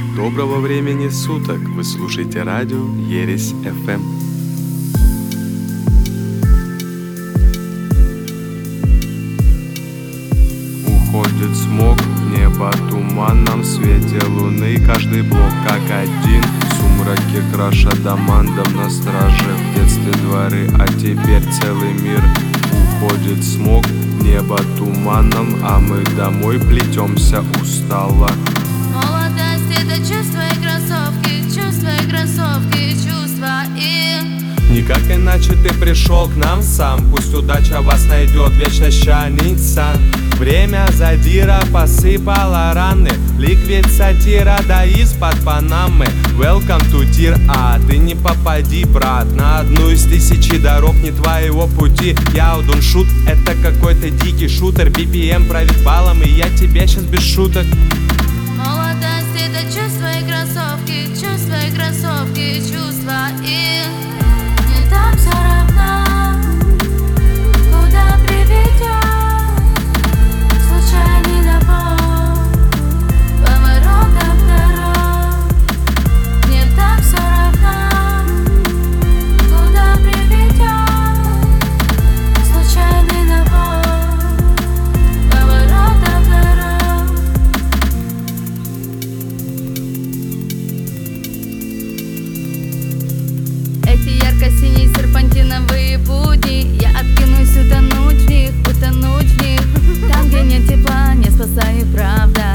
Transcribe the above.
Доброго времени суток! Вы слушаете радио Ересь ФМ. Уходит смог, небо туманном свете луны. Каждый блок как один, в сумраке краша домандом на страже. В детстве дворы, а теперь целый мир. Уходит смог, небо туманном, а мы домой плетемся устало. Молодость — это чувства и кроссовки, чувства и... Никак иначе ты пришел к нам сам. Пусть удача вас найдет, вечно щанится. Время задира посыпало раны. Ликвид сатира, да из-под Панамы. Welcome to Тир А. Ты не попади, брат, на одну из тысячи дорог не твоего пути. Я don't shoot, это какой-то дикий шутер. BPM правит балом, и я тебе сейчас без шуток. Молодость — это чувства и кроссовки, чувства и... Мне так все равно, куда приведет случайный набор поворотов дорог. Мне так все равно, куда приведет случайный набор поворотов дорог. Эти ярко-синие серпантиновые будни, я откинусь, утонуть в них. Там, где нет тепла, не спасает правда.